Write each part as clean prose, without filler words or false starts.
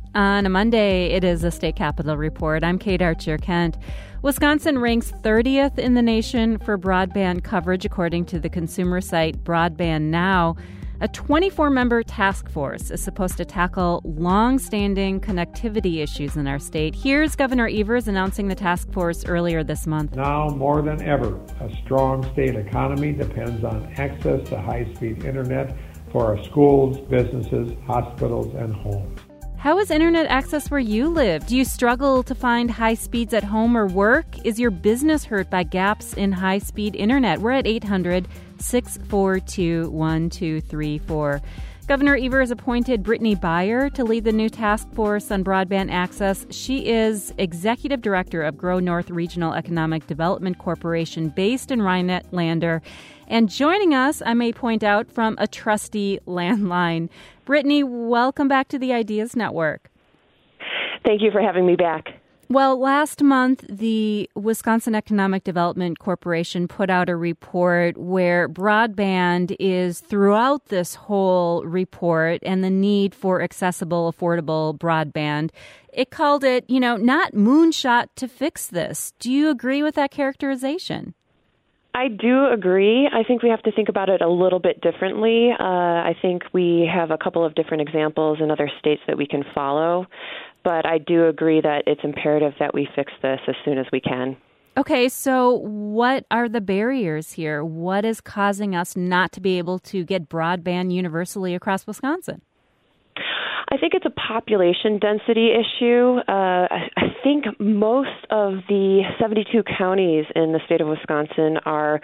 On a Monday, it is a State Capitol Report. I'm Kate Archer-Kent. Wisconsin ranks 30th in the nation for broadband coverage, according to the consumer site Broadband Now. A 24-member task force is supposed to tackle long-standing connectivity issues in our state. Here's Governor Evers announcing the task force earlier this month. Now more than ever, a strong state economy depends on access to high-speed internet for our schools, businesses, hospitals, and homes. How is internet access where you live? Do you struggle to find high speeds at home or work? Is your business hurt by gaps in high-speed internet? We're at 800-642-1234. Governor Evers appointed Brittany Beyer to lead the new task force on broadband access. She is executive director of Grow North Regional Economic Development Corporation based in Rhinelander. And joining us, I may point out, from a trusty landline. Brittany, welcome back to the Ideas Network. Thank you for having me back. Well, last month, the Wisconsin Economic Development Corporation put out a report where broadband is throughout this whole report and the need for accessible, affordable broadband. It called it, not moonshot to fix this. Do you agree with that characterization? I do agree. I think we have to think about it a little bit differently. I think we have a couple of different examples in other states that we can follow, but I do agree that it's imperative that we fix this as soon as we can. Okay, so what are the barriers here? What is causing us not to be able to get broadband universally across Wisconsin? I think it's a population density issue. I think most of the 72 counties in the state of Wisconsin are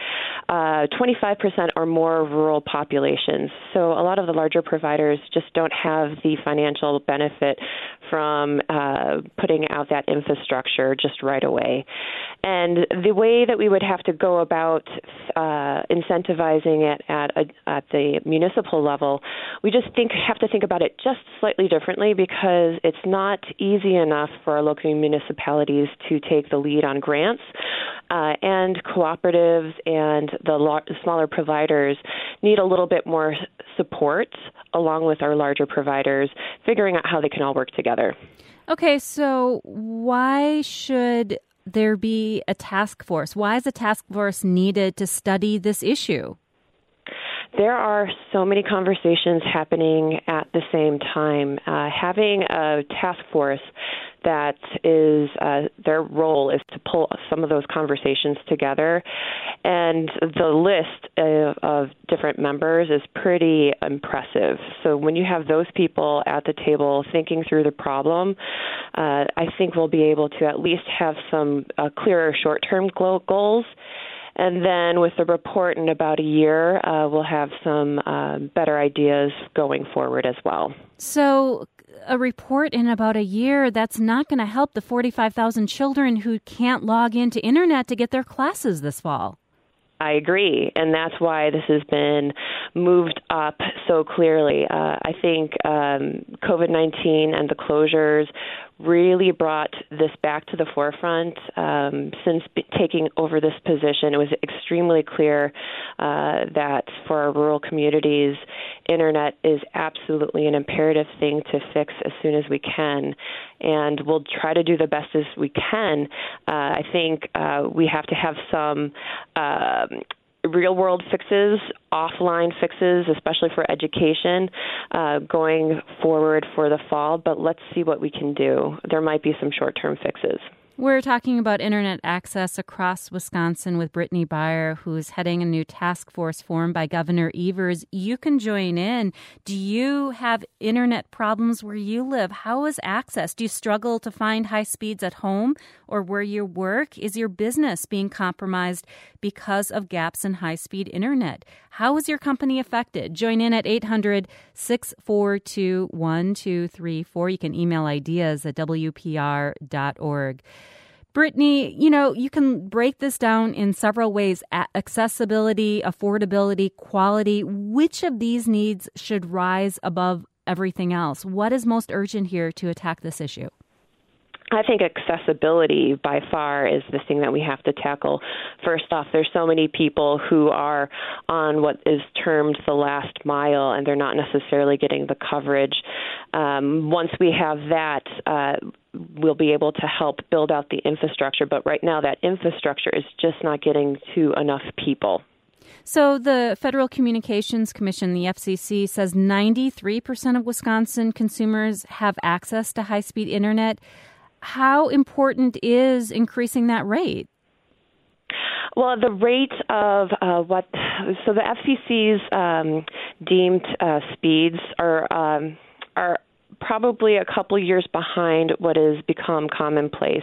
25% or more rural populations. So a lot of the larger providers just don't have the financial benefit from putting out that infrastructure just right away. And the way that we would have to go about incentivizing it at the municipal level, we just have to think about it just slightly differently, because it's not easy enough for our local municipalities to take the lead on grants, and cooperatives and the smaller providers need a little bit more support along with our larger providers, figuring out how they can all work together. Okay, so why should there be a task force? Why is a task force needed to study this issue? There are so many conversations happening at the same time. Having a task force that is their role is to pull some of those conversations together, and the list of different members is pretty impressive. So when you have those people at the table thinking through the problem, I think we'll be able to at least have some clearer short-term goals. And then with the report in about a year, we'll have some better ideas going forward as well. So a report in about a year, that's not going to help the 45,000 children who can't log into internet to get their classes this fall. I agree, and that's why this has been moved up so clearly. I think COVID-19 and the closures really brought this back to the forefront. Since taking over this position, it was extremely clear that for our rural communities, internet is absolutely an imperative thing to fix as soon as we can, and we'll try to do the best as we can. I think we have to have some real-world fixes, offline fixes, especially for education, going forward for the fall. But let's see what we can do. There might be some short-term fixes. We're talking about internet access across Wisconsin with Brittany Beyer, who's heading a new task force formed by Governor Evers. You can join in. Do you have internet problems where you live? How is access? Do you struggle to find high speeds at home or where you work? Is your business being compromised because of gaps in high-speed internet? How is your company affected? Join in at 800-642-1234. You can email ideas at wpr.org. Brittany, you can break this down in several ways: accessibility, affordability, quality. Which of these needs should rise above everything else? What is most urgent here to attack this issue? I think accessibility by far is the thing that we have to tackle. First off, there's so many people who are on what is termed the last mile, and they're not necessarily getting the coverage Once we have that, we'll be able to help build out the infrastructure. But right now, that infrastructure is just not getting to enough people. So the Federal Communications Commission, the FCC, says 93% of Wisconsin consumers have access to high-speed internet. How important is increasing that rate? Well, the rate of so the FCC's deemed speeds are probably a couple years behind what has become commonplace.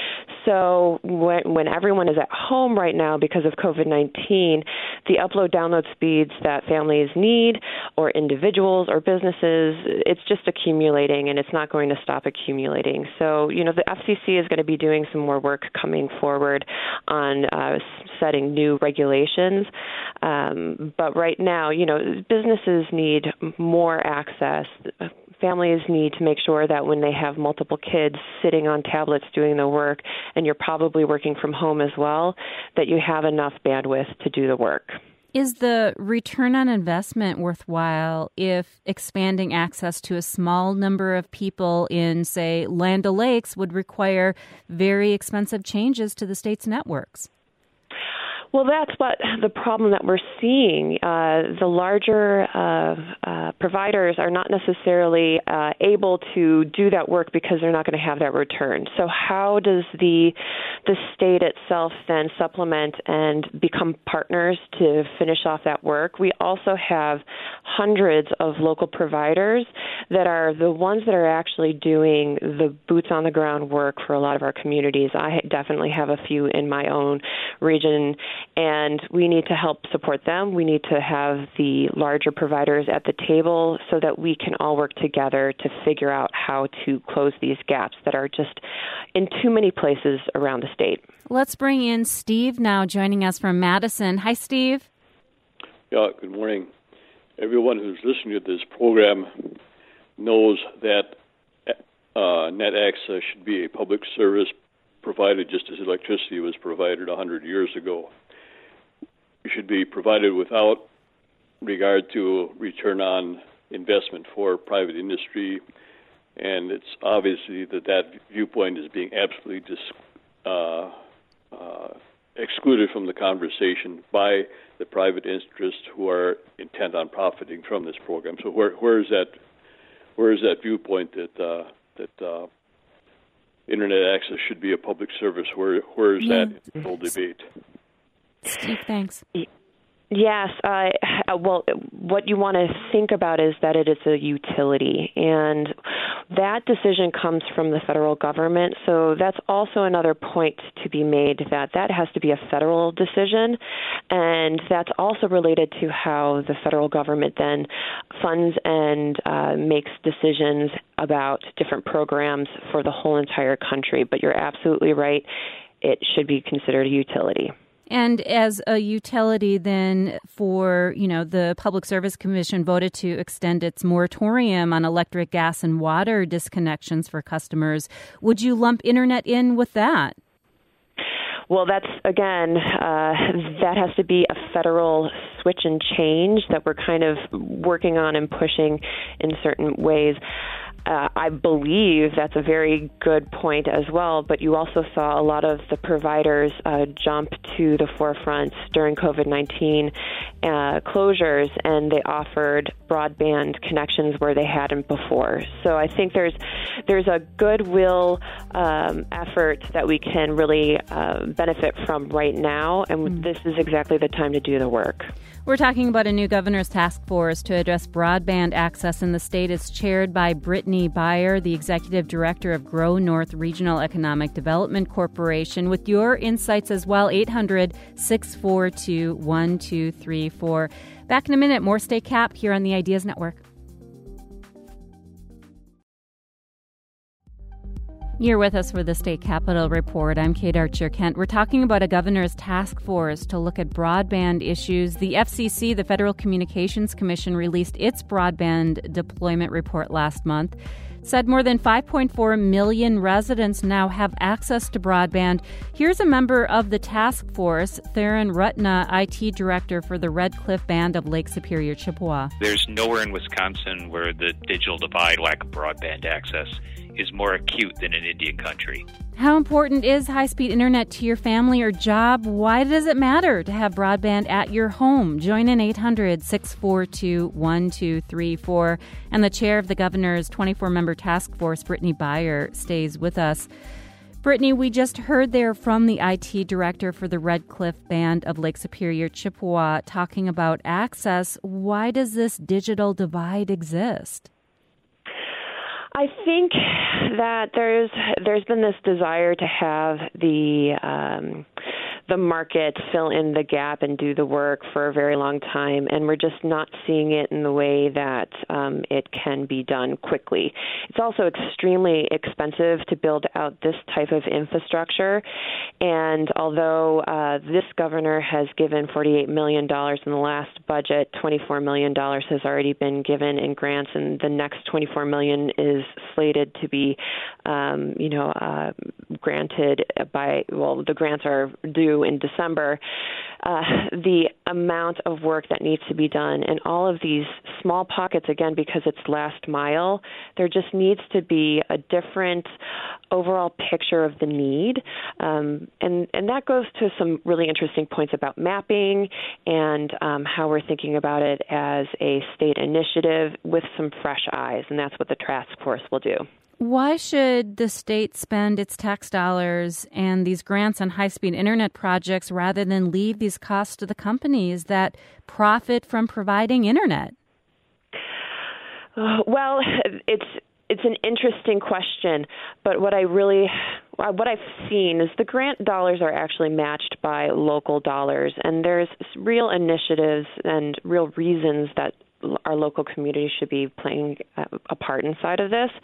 So when everyone is at home right now because of COVID-19, the upload-download speeds that families need, or individuals or businesses, it's just accumulating, and it's not going to stop accumulating. So, the FCC is going to be doing some more work coming forward on setting new regulations. But right now, businesses need more access. Families need to make sure that when they have multiple kids sitting on tablets doing the work, and you're probably working from home as well, that you have enough bandwidth to do the work. Is the return on investment worthwhile if expanding access to a small number of people in, say, Land O'Lakes would require very expensive changes to the state's networks? Well, that's what the problem that we're seeing. The larger providers are not necessarily able to do that work because they're not going to have that return. So how does the state itself then supplement and become partners to finish off that work? We also have hundreds of local providers that are the ones that are actually doing the boots-on-the-ground work for a lot of our communities. I definitely have a few in my own region, and we need to help support them. We need to have the larger providers at the table so that we can all work together to figure out how to close these gaps that are just in too many places around the state. Let's bring in Steve now, joining us from Madison. Hi, Steve. Yeah, good morning. Everyone who's listening to this program knows that net access should be a public service provided just as electricity was provided 100 years ago. It should be provided without regard to return on investment for private industry, and it's obviously that viewpoint is being absolutely excluded from the conversation by the private interests who are intent on profiting from this program. So where is that viewpoint that internet access should be a public service? Where is that in the whole debate? Steve, thanks. Yes. Well, what you want to think about is that it is a utility, and that decision comes from the federal government. So that's also another point to be made, that has to be a federal decision, and that's also related to how the federal government then funds and makes decisions about different programs for the whole entire country. But you're absolutely right. It should be considered a utility. And as a utility, then, for, the Public Service Commission voted to extend its moratorium on electric, gas, and water disconnections for customers. Would you lump internet in with that? Well, that's, again, that has to be a federal switch and change that we're kind of working on and pushing in certain ways. I believe that's a very good point as well, but you also saw a lot of the providers jump to the forefront during COVID-19 closures, and they offered broadband connections where they hadn't before. So I think there's a goodwill effort that we can really benefit from right now, and this is exactly the time to do the work. We're talking about a new governor's task force to address broadband access in the state. It's chaired by Brittany Beier, the executive director of Grow North Regional Economic Development Corporation. With your insights as well, 800-642-1234. Back in a minute, more State Cap here on the Ideas Network. You're with us for the State Capitol Report. I'm Kate Archer-Kent. We're talking about a governor's task force to look at broadband issues. The FCC, the Federal Communications Commission, released its broadband deployment report last month. It said more than 5.4 million residents now have access to broadband. Here's a member of the task force, Theron Rutna, IT director for the Red Cliff Band of Lake Superior, Chippewa. There's nowhere in Wisconsin where the digital divide, lack of broadband access, is more acute than in Indian country. How important is high-speed internet to your family or job? Why does it matter to have broadband at your home? Join in 800-642-1234. And the chair of the governor's 24-member task force, Brittany Beier, stays with us. Brittany, we just heard there from the IT director for the Red Cliff Band of Lake Superior, Chippewa, talking about access. Why does this digital divide exist? I think that there's been this desire to have the market fill in the gap and do the work for a very long time, and we're just not seeing it in the way that it can be done quickly. It's also extremely expensive to build out this type of infrastructure, and although this governor has given $48 million in the last budget, $24 million has already been given in grants, and the next $24 million is slated to be, granted the grants are due in December. The amount of work that needs to be done in all of these small pockets, again, because it's last mile, there just needs to be a different overall picture of the need. And that goes to some really interesting points about mapping and how we're thinking about it as a state initiative with some fresh eyes, and that's what the task force will do. Why should the state spend its tax dollars and these grants on high-speed internet projects rather than leave these costs to the companies that profit from providing internet? Well, it's an interesting question, but what I've seen is the grant dollars are actually matched by local dollars, and there's real initiatives and real reasons that our local community should be playing a part inside of this.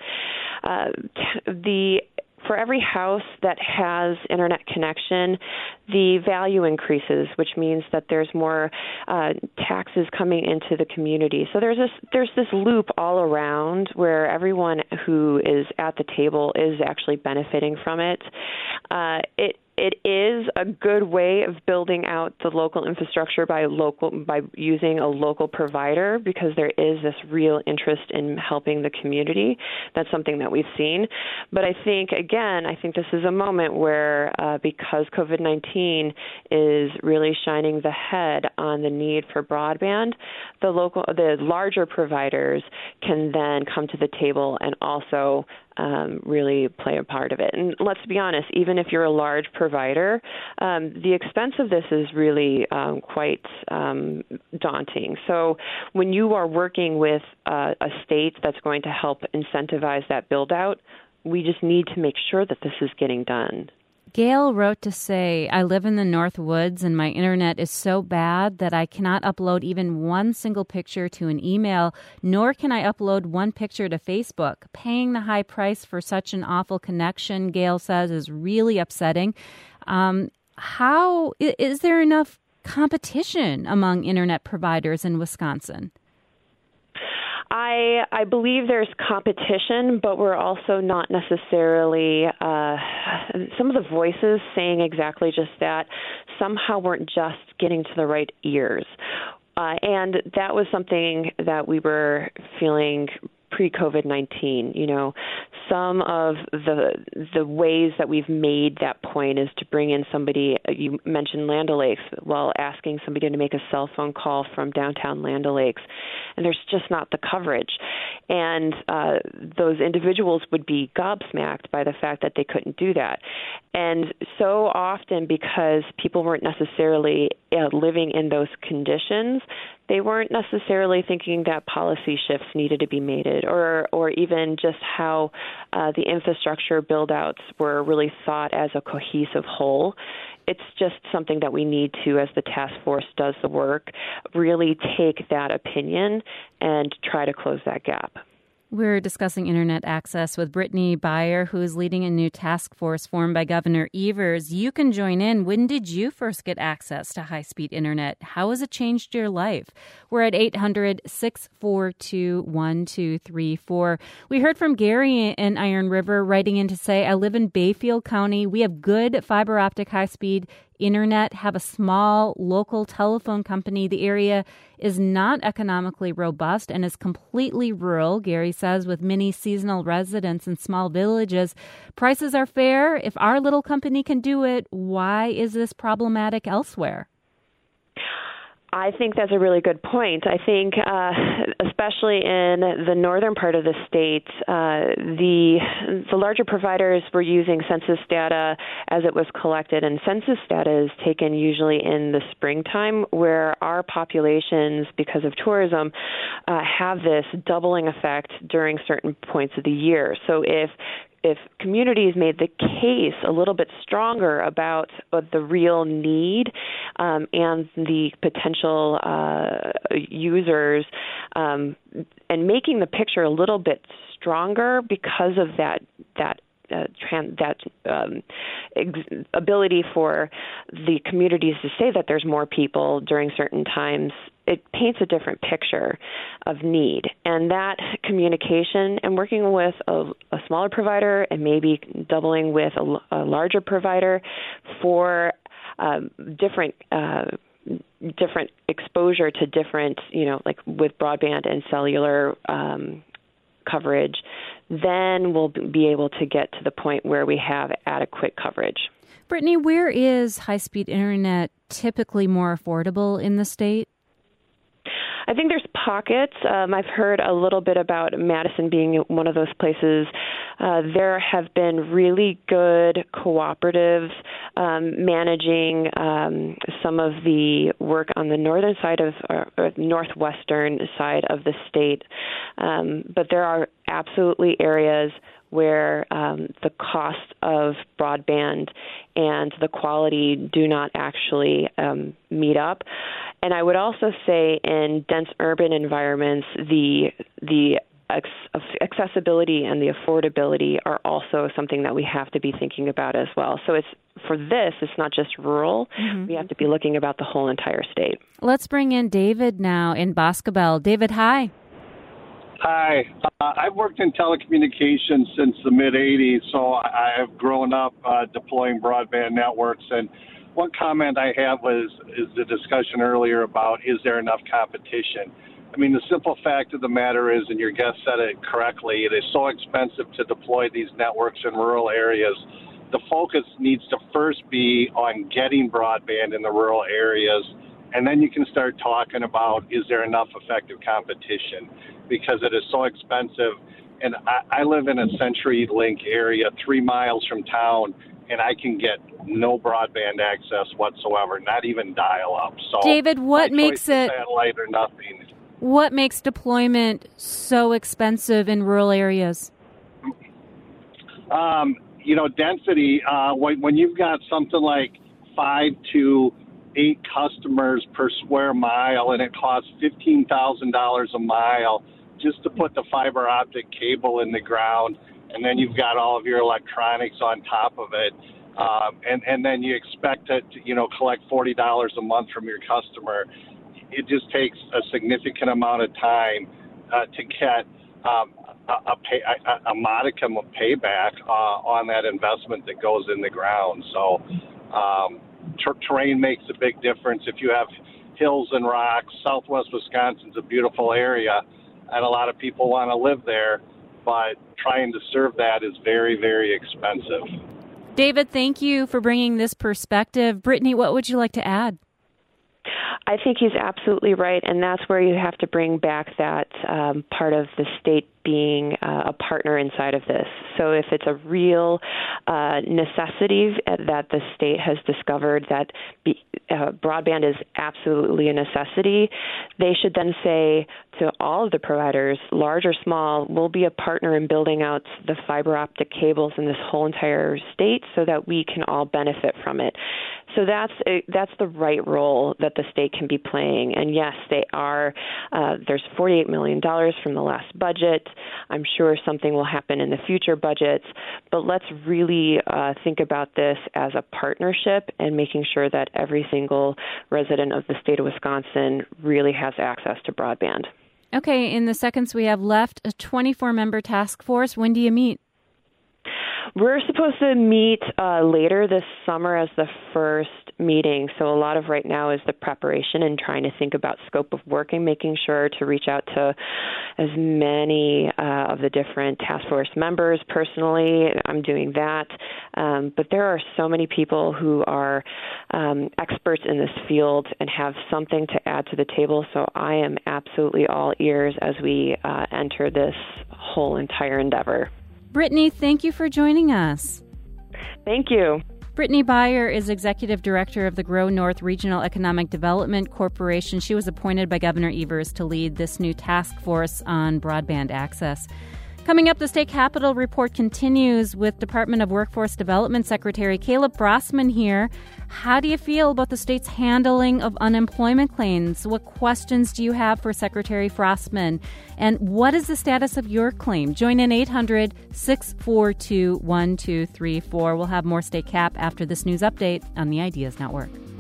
For every house that has internet connection, the value increases, which means that there's more taxes coming into the community. So there's this loop all around where everyone who is at the table is actually benefiting from it. It is a good way of building out the local infrastructure by using a local provider, because there is this real interest in helping the community. That's something that we've seen. But I think this is a moment where because COVID-19 is really shining the head on the need for broadband, the larger providers can then come to the table and also really play a part of it. And let's be honest, even if you're a large provider, the expense of this is really quite daunting. So when you are working with a state that's going to help incentivize that build out, we just need to make sure that this is getting done. Gail wrote to say, I live in the North Woods and my internet is so bad that I cannot upload even one single picture to an email, nor can I upload one picture to Facebook. Paying the high price for such an awful connection, Gail says, is really upsetting. How is there enough competition among internet providers in Wisconsin? I believe there's competition, but we're also not necessarily some of the voices saying exactly just that somehow weren't just getting to the right ears. And that was something that we were feeling pre-COVID-19. Some of the ways that we've made that point is to bring in somebody. You mentioned Land O'Lakes, while asking somebody to make a cell phone call from downtown Land O'Lakes, and there's just not the coverage. And those individuals would be gobsmacked by the fact that they couldn't do that. And so often, because people weren't necessarily living in those conditions, they weren't necessarily thinking that policy shifts needed to be made, or even just how the infrastructure build-outs were really thought as a cohesive whole. It's just something that we need to, as the task force does the work, really take that opinion and try to close that gap. We're discussing internet access with Brittany Beier, who is leading a new task force formed by Governor Evers. You can join in. When did you first get access to high-speed internet? How has it changed your life? We're at 800-642-1234. We heard from Gary in Iron River writing in to say, I live in Bayfield County. We have good fiber optic high-speed internet, have a small local telephone company. The area is not economically robust and is completely rural, Gary says, with many seasonal residents in small villages. Prices are fair. If our little company can do it, why is this problematic elsewhere? I think that's a really good point. I think, especially in the northern part of the state, the larger providers were using census data as it was collected, and census data is taken usually in the springtime, where our populations, because of tourism, have this doubling effect during certain points of the year. So if communities made the case a little bit stronger about the real need and the potential users, and making the picture a little bit stronger because of that ability for the communities to say that there's more people during certain times, it paints a different picture of need. And that communication and working with a smaller provider and maybe doubling with a larger provider for different exposure to different, like with broadband and cellular coverage, then we'll be able to get to the point where we have adequate coverage. Brittany, where is high-speed internet typically more affordable in the state? I think there's pockets. I've heard a little bit about Madison being one of those places. There have been really good cooperatives managing some of the work on the northern side or northwestern side of the state. But there are absolutely areas where the cost of broadband and the quality do not actually meet up. And I would also say in dense urban environments, the accessibility and the affordability are also something that we have to be thinking about as well. So it's not just rural. Mm-hmm. We have to be looking about the whole entire state. Let's bring in David now in Boscobel. David, hi. Hi. I've worked in telecommunications since the mid-'80s, so I have grown up deploying broadband networks. And one comment I have is the discussion earlier about, is there enough competition? I mean, the simple fact of the matter is, and your guest said it correctly, it is so expensive to deploy these networks in rural areas. The focus needs to first be on getting broadband in the rural areas, and then you can start talking about, is there enough effective competition? Because it is so expensive. And I live in a CenturyLink area 3 miles from town, and I can get no broadband access whatsoever, not even dial-up. So David, what makes it satellite or nothing? What makes deployment so expensive in rural areas? Density. When you've got something like 5 to 8 customers per square mile, and it costs $15,000 a mile just to put the fiber optic cable in the ground, and then you've got all of your electronics on top of it, and then you expect it to, collect $40 a month from your customer. It just takes a significant amount of time to get a modicum of payback on that investment that goes in the ground. So terrain makes a big difference. If you have hills and rocks, Southwest Wisconsin's a beautiful area, and a lot of people want to live there, but trying to serve that is very, very expensive. David, thank you for bringing this perspective. Brittany, what would you like to add? I think he's absolutely right, and that's where you have to bring back that part of the state being a partner inside of this. So if it's a real necessity that the state has discovered that broadband is absolutely a necessity, they should then say to all of the providers, large or small, we'll be a partner in building out the fiber optic cables in this whole entire state so that we can all benefit from it. So that's the right role that the state can be playing. And yes, they are. There's $48 million from the last budget. I'm sure something will happen in the future budgets, but let's really think about this as a partnership and making sure that every single resident of the state of Wisconsin really has access to broadband. Okay, in the seconds we have left, a 24-member task force. When do you meet? We're supposed to meet later this summer as the first meeting. So a lot of right now is the preparation and trying to think about scope of work and making sure to reach out to as many of the different task force members. Personally, I'm doing that. But there are so many people who are experts in this field and have something to add to the table. So I am absolutely all ears as we enter this whole entire endeavor. Brittany, thank you for joining us. Thank you. Brittany Beier is Executive Director of the Grow North Regional Economic Development Corporation. She was appointed by Governor Evers to lead this new task force on broadband access. Coming up, the State Capitol Report continues with Department of Workforce Development Secretary Caleb Frostman here. How do you feel about the state's handling of unemployment claims? What questions do you have for Secretary Frostman? And what is the status of your claim? Join in 800-642-1234. We'll have more State Cap after this news update on the Ideas Network.